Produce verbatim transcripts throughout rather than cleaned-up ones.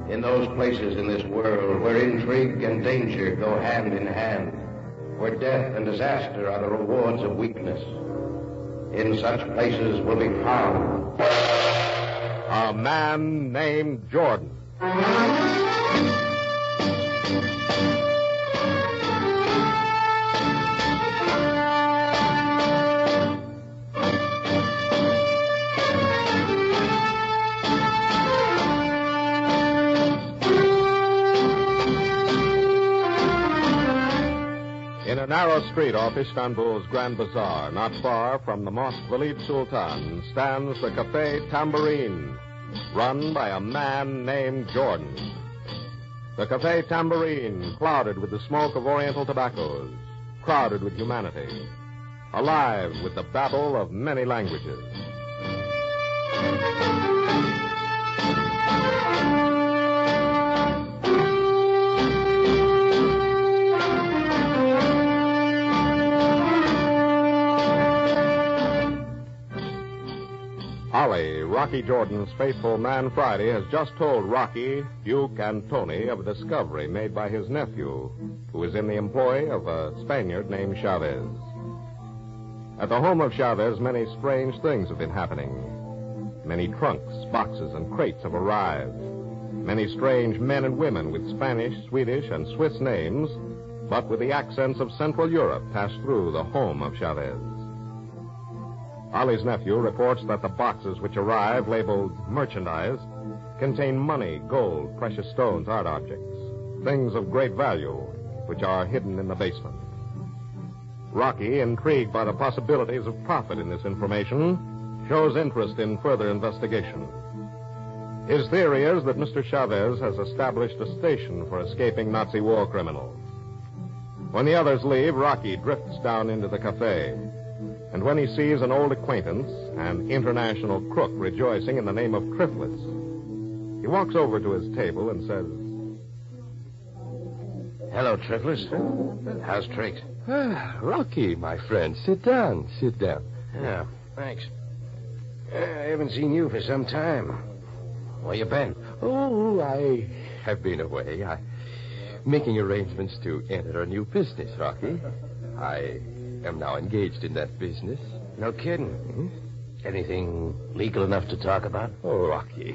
In those places in this world where intrigue and danger go hand in hand, where death and disaster are the rewards of weakness, in such places will be found a man named Jordan. In a narrow street off Istanbul's Grand Bazaar, not far from the Mosque Walid Sultan, stands the Cafe Tambourine, run by a man named Jordan. The Cafe Tambourine, clouded with the smoke of Oriental tobaccos, crowded with humanity, alive with the babble of many languages. Ollie, Rocky Jordan's faithful man Friday, has just told Rocky, Duke, and Tony of a discovery made by his nephew, who is in the employ of a Spaniard named Chavez. At the home of Chavez, many strange things have been happening. Many trunks, boxes, and crates have arrived. Many strange men and women with Spanish, Swedish, and Swiss names, but with the accents of Central Europe, pass through the home of Chavez. Ollie's nephew reports that the boxes which arrive, labeled merchandise, contain money, gold, precious stones, art objects, things of great value, which are hidden in the basement. Rocky, intrigued by the possibilities of profit in this information, shows interest in further investigation. His theory is that Mister Chavez has established a station for escaping Nazi war criminals. When the others leave, Rocky drifts down into the cafe. And when he sees an old acquaintance, an international crook rejoicing in the name of Triflis, he walks over to his table and says, "Hello, Triflis. How's Trix?" Ah, Rocky, my friend. Sit down, sit down. Yeah, thanks. Uh, I haven't seen you for some time. Where you been? Oh, I have been away. I making arrangements to enter a new business, Rocky. I am now engaged in that business. No kidding. Hmm? Anything legal enough to talk about? Oh, Rocky.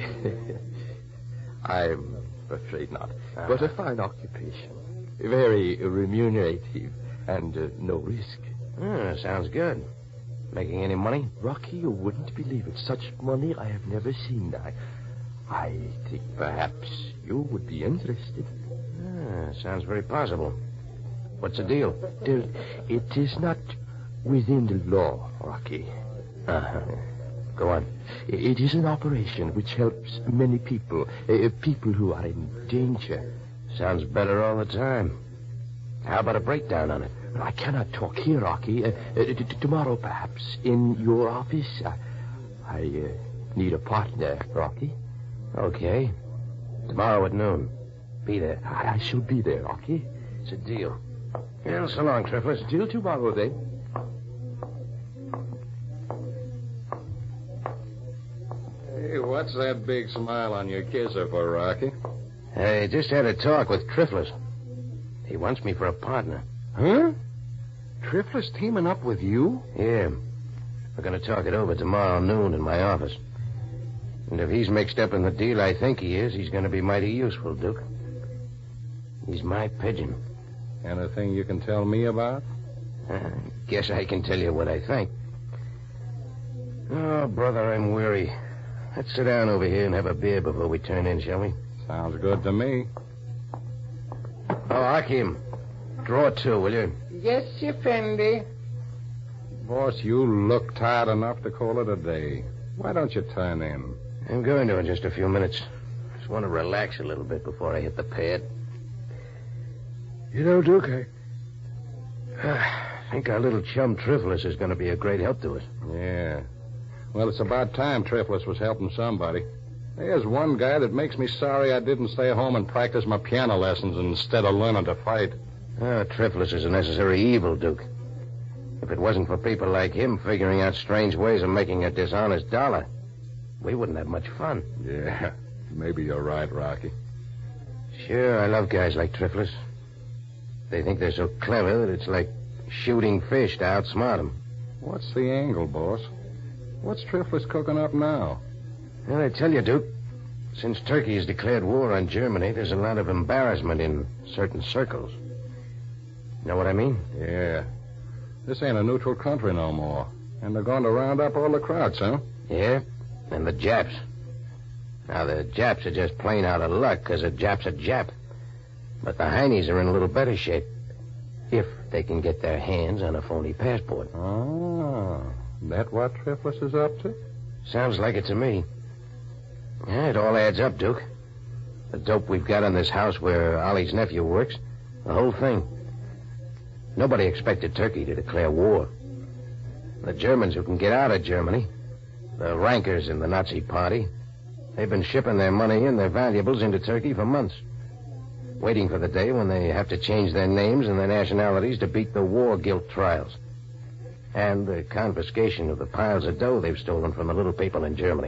I'm afraid not. Uh-huh. But a fine occupation. Very remunerative and uh, no risk. Ah, sounds good. Making any money? Rocky, you wouldn't believe it. Such money I have never seen. I, I think perhaps you would be interested. Ah, sounds very possible. What's the deal? There, it is not within the law, Rocky. Uh-huh. Go on. It is an operation which helps many people, uh, people who are in danger. Sounds better all the time. How about a breakdown on it? I cannot talk here, Rocky. Uh, uh, t- t- tomorrow, perhaps, in your office. I, I uh, need a partner, Rocky. Okay. Tomorrow at noon. Be there. I, I shall be there, Rocky. It's a deal. Well, so long, Triflis. Till tomorrow, then. Hey, what's that big smile on your kisser for, Rocky? I just had a talk with Triflis. He wants me for a partner. Huh? Triflis teaming up with you? Yeah. We're going to talk it over tomorrow noon in my office. And if he's mixed up in the deal I think he is, he's going to be mighty useful, Duke. He's my pigeon. Anything you can tell me about? I guess I can tell you what I think. Oh, brother, I'm weary. Let's sit down over here and have a beer before we turn in, shall we? Sounds good to me. Oh, Akim, draw two, will you? Yes, Effendi. Boss, you look tired enough to call it a day. Why don't you turn in? I'm going to in just a few minutes. Just want to relax a little bit before I hit the pad. You know, Duke, I... I think our little chum Triflis is going to be a great help to us. Yeah. Well, it's about time Triflis was helping somebody. There's one guy that makes me sorry I didn't stay home and practice my piano lessons instead of learning to fight. Oh, Triflis is a necessary evil, Duke. If it wasn't for people like him figuring out strange ways of making a dishonest dollar, we wouldn't have much fun. Yeah, maybe you're right, Rocky. Sure, I love guys like Triphlis. They think they're so clever that it's like shooting fish to outsmart them. What's the angle, boss? What's Triphlis cooking up now? Well, I tell you, Duke, since Turkey has declared war on Germany, there's a lot of embarrassment in certain circles. Know what I mean? Yeah. This ain't a neutral country no more. And they're going to round up all the Krauts, huh? Yeah, and the Japs. Now, the Japs are just plain out of luck because a Jap's a Jap. But the Heinies are in a little better shape if they can get their hands on a phony passport. Oh, that what Triphlis is up to? Sounds like it to me. Yeah, it all adds up, Duke. The dope we've got on this house where Ollie's nephew works, the whole thing. Nobody expected Turkey to declare war. The Germans who can get out of Germany, the rankers in the Nazi party, they've been shipping their money and their valuables into Turkey for months, waiting for the day when they have to change their names and their nationalities to beat the war guilt trials and the confiscation of the piles of dough they've stolen from the little people in Germany.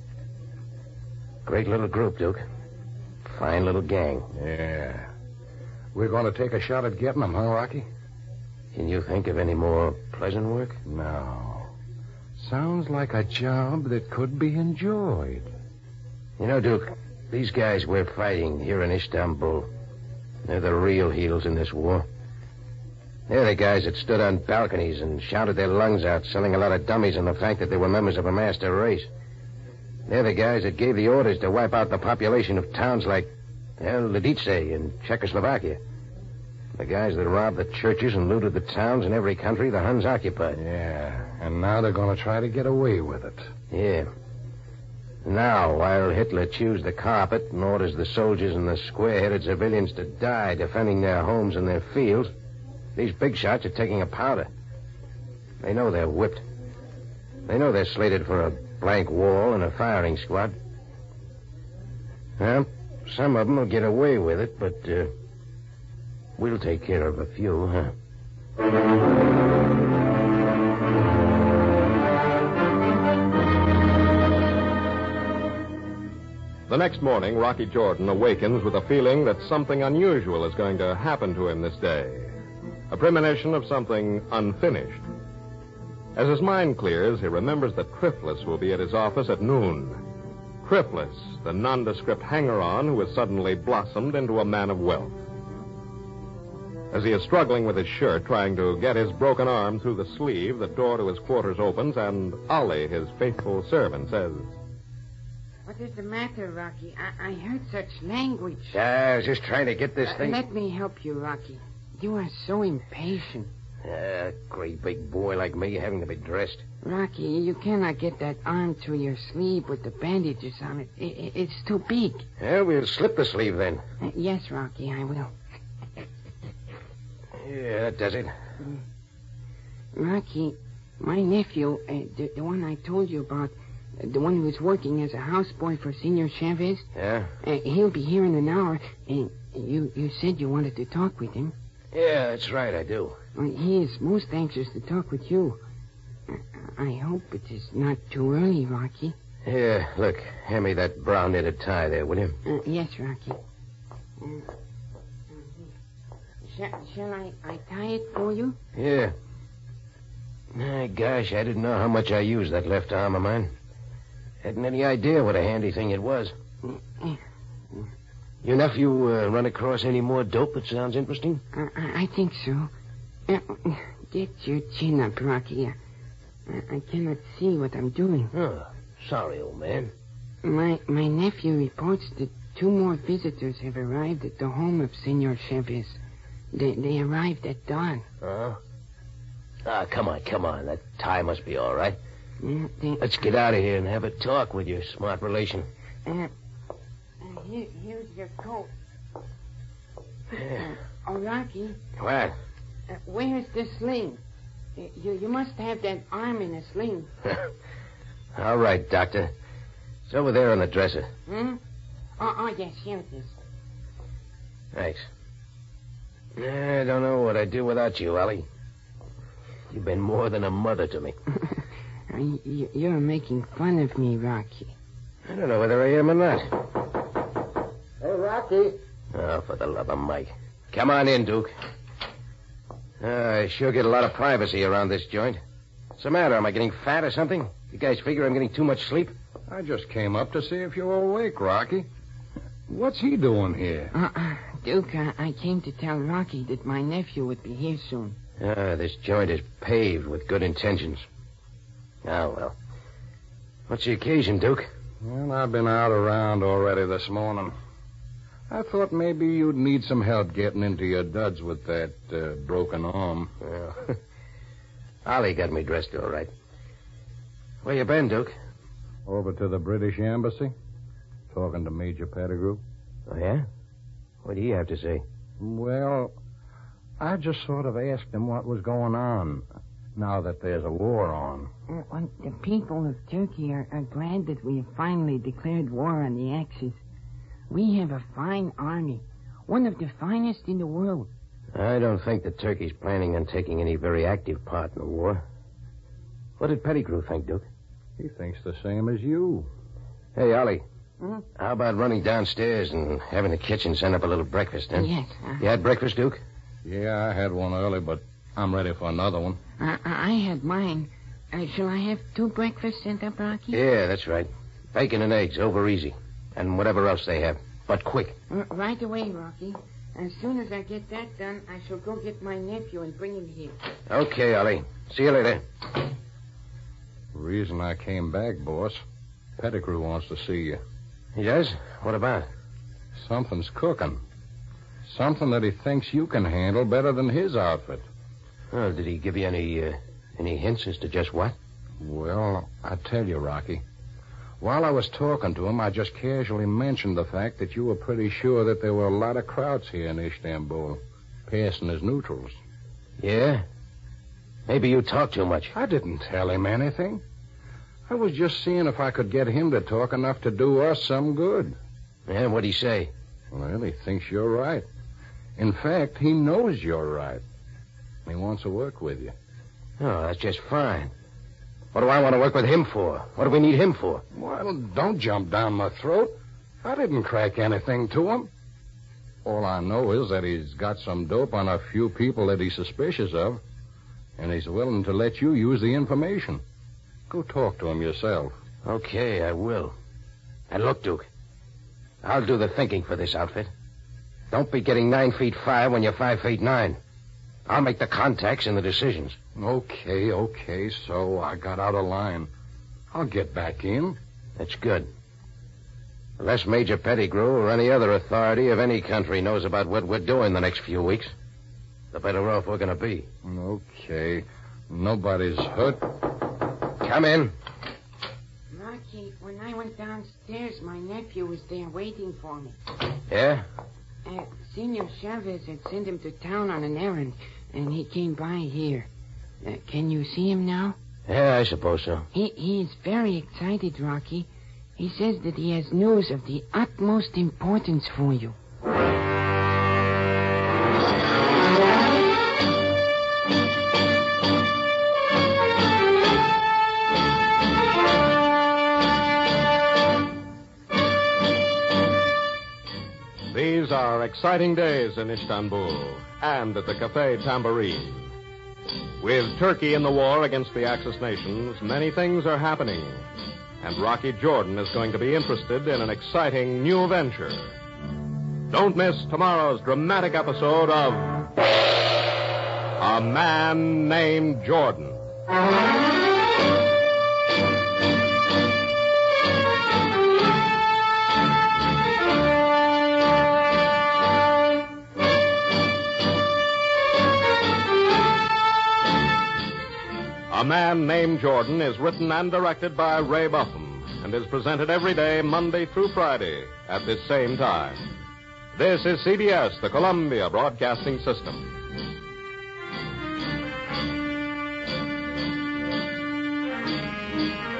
Great little group, Duke. Fine little gang. Yeah. We're going to take a shot at getting them, huh, Rocky? Can you think of any more pleasant work? No. Sounds like a job that could be enjoyed. You know, Duke, these guys we're fighting here in Istanbul, they're the real heroes in this war. They're the guys that stood on balconies and shouted their lungs out, selling a lot of dummies on the fact that they were members of a master race. They're the guys that gave the orders to wipe out the population of towns like well, Lidice in Czechoslovakia. The guys that robbed the churches and looted the towns in every country the Huns occupied. Yeah, and now they're going to try to get away with it. Yeah. Now, while Hitler chews the carpet and orders the soldiers and the square-headed civilians to die defending their homes and their fields, these big shots are taking a powder. They know they're whipped. They know they're slated for a blank wall and a firing squad. Well, some of them will get away with it, but uh, we'll take care of a few, huh? The next morning, Rocky Jordan awakens with a feeling that something unusual is going to happen to him this day. A premonition of something unfinished. As his mind clears, he remembers that Triphlis will be at his office at noon. Triphlis, the nondescript hanger-on who has suddenly blossomed into a man of wealth. As he is struggling with his shirt, trying to get his broken arm through the sleeve, the door to his quarters opens, and Ollie, his faithful servant, says, "What is the matter, Rocky? I, I heard such language." I was just trying to get this Uh, thing... let me help you, Rocky. You are so impatient. A great big boy like me having to be dressed. Rocky, you cannot get that arm through your sleeve with the bandages on it. I, I, it's too big. Yeah, we'll slip the sleeve then. Uh, yes, Rocky, I will. Yeah, that does it. Mm. Rocky, my nephew, uh, the, the one I told you about, uh, the one who is working as a houseboy for Senor Chavez, Yeah? uh, he'll be here in an hour, and you, you said you wanted to talk with him. Yeah, that's right, I do. Well, he is most anxious to talk with you. I hope it is not too early, Rocky. Yeah, look, hand me that brown knitted tie there, will you? Uh, yes, Rocky. Uh, shall, shall I, I tie it for you? Yeah. Ah, gosh, I didn't know how much I used that left arm of mine. Hadn't any idea what a handy thing it was. Uh, Your nephew uh, run across any more dope that sounds interesting? I, I think so. Uh, get your chin up, Rocky. I, I cannot see what I'm doing. Oh, sorry, old man. My my nephew reports that two more visitors have arrived at the home of Senor Chavez. They they arrived at dawn. Uh-huh. Ah, come on, come on. That tie must be all right. Uh, they, Let's get out of here and have a talk with your smart relation. uh, uh, here, here's your coat. Uh, oh, Rocky, What? uh, where's the sling? Uh, you you must have that arm in a sling. All right, Doctor. It's over there on the dresser. Hmm? Oh, oh, yes, here it is. Thanks. I don't know what I'd do without you, Ollie. You've been more than a mother to me. You- You're making fun of me, Rocky. I don't know whether I am or not. Hey, Rocky. Oh, for the love of Mike. Come on in, Duke. Uh, I sure get a lot of privacy around this joint. What's the matter? Am I getting fat or something? You guys figure I'm getting too much sleep? I just came up to see if you were awake, Rocky. What's he doing here? Uh, uh, Duke, uh, I came to tell Rocky that my nephew would be here soon. Ah, this joint is paved with good intentions. Ah, well. What's the occasion, Duke? Well, I've been out around already this morning. I thought maybe you'd need some help getting into your duds with that uh, broken arm. Well, Ollie got me dressed all right. Where you been, Duke? Over to the British Embassy, talking to Major Pettigrew. Oh, yeah? What do you have to say? Well, I just sort of asked him what was going on now that there's a war on. Uh, well, the people of Turkey are, are glad that we have finally declared war on the Axis. We have a fine army, one of the finest in the world. I don't think that Turkey's planning on taking any very active part in the war. What did Pettigrew think, Duke? He thinks the same as you. Hey, Ollie. Hmm? How about running downstairs and having the kitchen send up a little breakfast, huh? Yes. Uh, You had breakfast, Duke? Yeah, I had one early, but I'm ready for another one. uh, I had mine. Uh, shall I have two breakfasts sent up, Rocky? Yeah, that's right. Bacon and eggs, over easy. And whatever else they have. But quick. Uh, right away, Rocky. As soon as I get that done, I shall go get my nephew and bring him here. Okay, Ollie. See you later. The reason I came back, boss, Pettigrew wants to see you. He does? What about? Something's cooking. Something that he thinks you can handle better than his outfit. Oh, did he give you any, uh, any hints as to just what? Well, I tell you, Rocky, while I was talking to him, I just casually mentioned the fact that you were pretty sure that there were a lot of Krauts here in Istanbul, passing as neutrals. Yeah? Maybe you talk too much. I didn't tell him anything. I was just seeing if I could get him to talk enough to do us some good. Yeah, what'd he say? Well, he thinks you're right. In fact, he knows you're right. He wants to work with you. Oh, that's just fine. What do I want to work with him for? What do we need him for? Well, don't jump down my throat. I didn't crack anything to him. All I know is that he's got some dope on a few people that he's suspicious of, and he's willing to let you use the information. Go talk to him yourself. Okay, I will. And look, Duke, I'll do the thinking for this outfit. Don't be getting nine feet five when you're five feet nine. I'll make the contacts and the decisions. Okay, okay, so I got out of line. I'll get back in. That's good. Unless Major Pettigrew or any other authority of any country knows about what we're doing the next few weeks, the better off we're going to be. Okay. Nobody's hurt. Come in. Rocky, when I went downstairs, my nephew was there waiting for me. Yeah? Uh, Senor Chavez had sent him to town on an errand, and he came by here. Uh, can you see him now? Yeah, I suppose so. He, he is very excited, Rocky. He says that he has news of the utmost importance for you. These are exciting days in Istanbul and at the Café Tambourine. With Turkey in the war against the Axis nations, many things are happening. And Rocky Jordan is going to be interested in an exciting new venture. Don't miss tomorrow's dramatic episode of A Man Named Jordan. A Man Named Jordan is written and directed by Ray Buffum and is presented every day, Monday through Friday, at this same time. This is C B S, the Columbia Broadcasting System. Thank you.